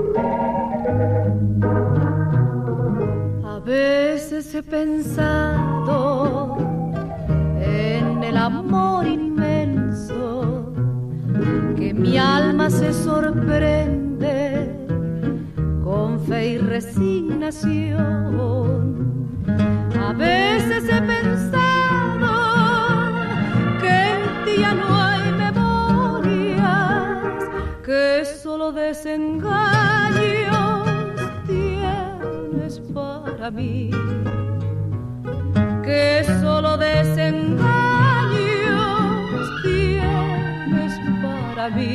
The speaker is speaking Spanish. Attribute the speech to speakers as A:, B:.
A: A veces he pensado en el amor inmenso, que mi alma se sorprende con fe y resignación. A veces he pensado que en ti ya no hay memorias, que solo desengaños tienes para mí, que solo desengaños tienes para mí.